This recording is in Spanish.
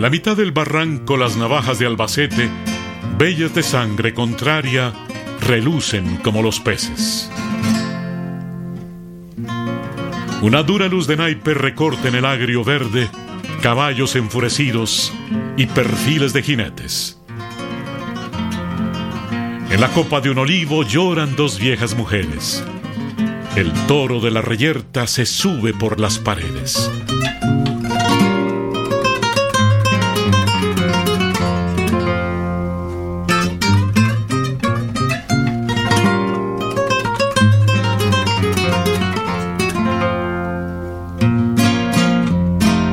En la mitad del barranco las navajas de Albacete, bellas de sangre contraria, relucen como los peces. Una dura luz de naipe recorta en el agrio verde caballos enfurecidos y perfiles de jinetes. En la copa de un olivo lloran dos viejas mujeres. El toro de la reyerta se sube por las paredes.